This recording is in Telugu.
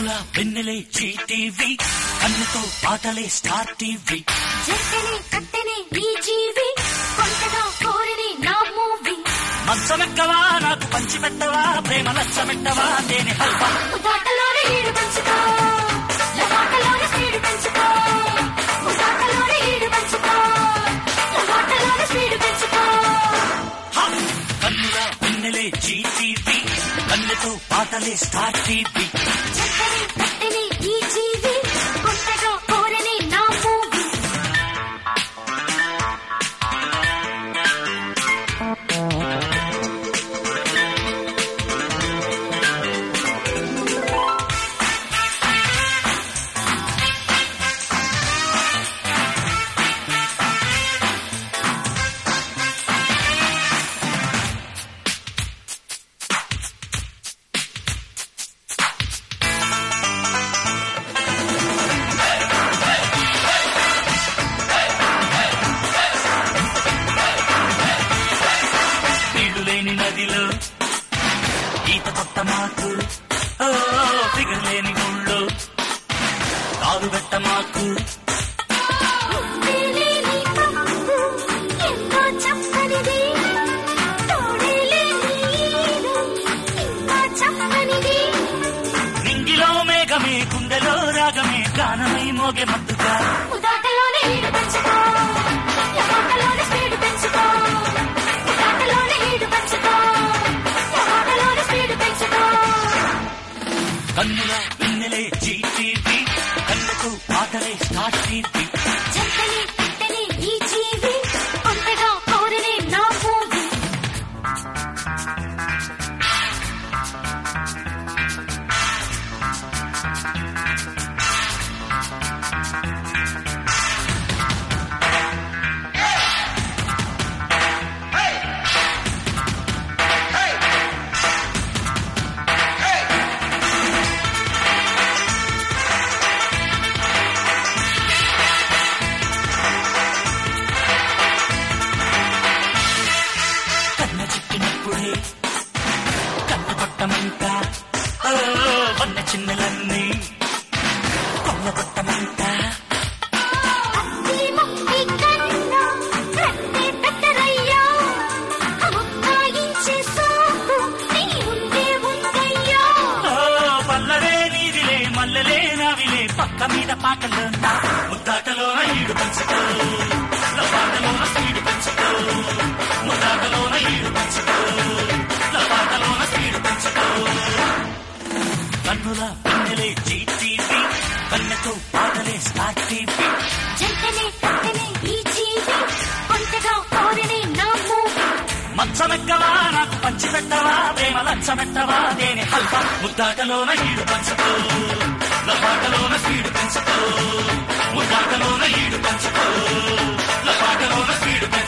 కన్నుల వెన్నెలే జీటీవీ, కన్నుతో పాటలే స్టార్ టీవీ. జంటనే కట్టెనే ఈ జీవి, కొంటగా కోరిని నా మూవీ. మంచమెక్కవా నాకు పంచి పెట్టవా, ప్రేమ లచ్చమెట్టవా తేనె హల్వా. ఉదాటలోనే ఈడు పంచుకో, లవాటలోనే స్పీడ్ పెంచుకో. ఉదాటలోనే ఈడు పంచుకో, లవాటలోనే స్పీడ్ పెంచుకో. కన్నుల వెన్నెలే జీటీవీ, కన్నుతో పాటలే స్టార్ టీవీ. జంటనే కట్టెనే ఈ జీవి, కొంటగా కోరిని నా మూవీ. నదిలో ఈత కొత్త మాకు, ఫిగర్ లేని గుళ్ళో కాలు పెట్ట మాకు. నింగిలో మేఘమే గుండెలో రాగమే గానమై మోగే మత్తుగా. ఉదాటలోనే ఈడు పంచుకో, లవాటలోనే స్పీడ్ పెంచుకో. ఉదాటలోనే ఈడు పంచుకో, లవాటలోనే స్పీడ్ పెంచుకో. కన్నుల వెన్నెలే జీటీవీ, కన్నుకు పాటలే స్టార్ టీవీ. జంటనే కట్టెనే ఈ జీవి, కొంటగా కోరిని నా మూవీ. కన్న చిక్కినప్పుడే కన్న పట్టమంట, వన్న చిన్నలన్నీ కొన్న పట్టమంట. అత్తి ముక్తి కన్నా రత్తే పెట్టరయ్యా, అముక్తాయించే సోకు నీ ఉండే ఉందయ్యా. పల్లవే నీదిలే మల్లెలే నావిలే పక్క మీద పాటలో నా. ముద్దాటలోన ఈడు పంచుకో, లపాటలోన స్పీడ్ పెంచుకో. ముద్దాటలోన ఈడు పంచుకో, లపాటలోన స్పీడ్ పెంచుకో. కన్నుల వెన్నెలే జీటీవీ, కన్నుతో పాటలే స్టార్ టీవీ. జంటనే కట్టెనే ఈ జీవి, కొంటగా కోరిని నా మూవీ. మచ్చమెక్కవా నాకు పంచి పెట్టవా, ప్రేమ లచ్చమెట్టవా తేనె హల్వా. ముద్దాటలోన ఈడు పంచుకో, లపాటలోన స్పీడ్ పెంచుకో. ముద్దాటలోన ఈడు పంచుకో, లపాటలోన స్పీడ్ పెంచుకో.